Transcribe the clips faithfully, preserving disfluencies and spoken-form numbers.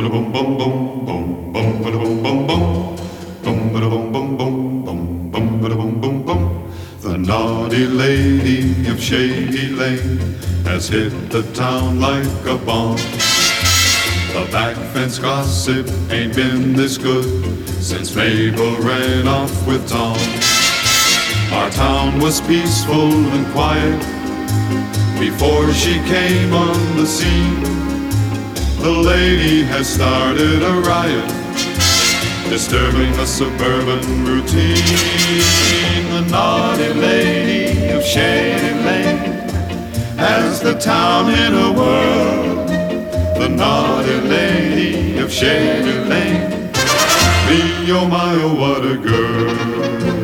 ba bum bum bum bum bum ba bum bum bum bum ba bum bum bum bum bum ba bum bum bum. The naughty lady of Shady Lane has hit the town like a bomb. The back fence gossip ain't been this good since Mabel ran off with Tom. Our town was peaceful and quiet before she came on the scene. The lady has started a riot, disturbing the suburban routine. The naughty lady of Shady Lane has the town in a whirl. The naughty lady of Shady Lane, me, oh my, oh what a girl.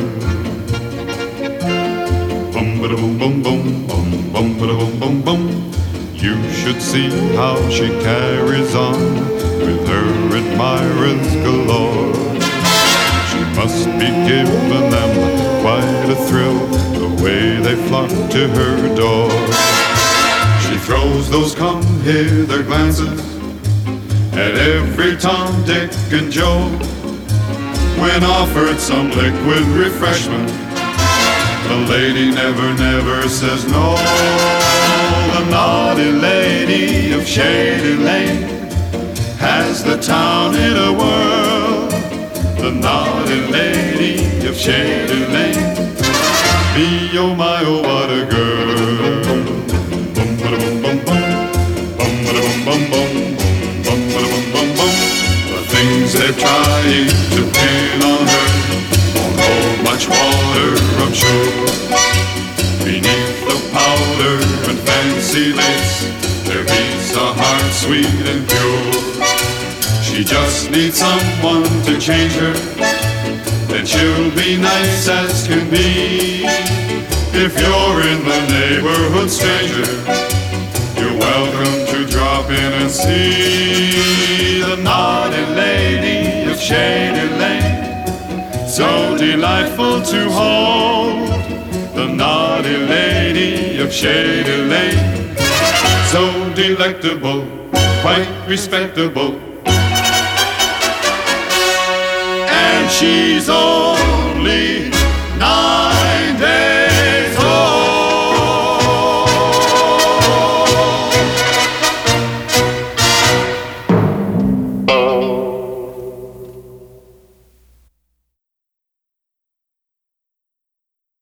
Bum ba bum bum bum bum bum ba bum bum bum. You should see how she carries on with her admirers galore. She must be giving them quite a thrill, the way they flock to her door. She throws those come-hither glances at every Tom, Dick, and Joe. When offered some liquid refreshment, the lady never, never says no. The naughty lady of Shady Lane has the town in a whirl. The naughty lady of Shady Lane, me, oh my, oh what a girl. Bum ba bum bum bum, bum ba bum bum bum, bum ba bum bum bum. The things they're trying to pin on her won't hold much water, I'm sure. Beneath the powder and fancy lace, there beats a heart sweet and pure. She just needs someone to change her, then she'll be nice as can be. If you're in the neighborhood, stranger, you're welcome to drop in and see the naughty lady of Shady Lane. So delightful to hold, the naughty lady of Shady Lane. So delectable, quite respectable, and she's only nine.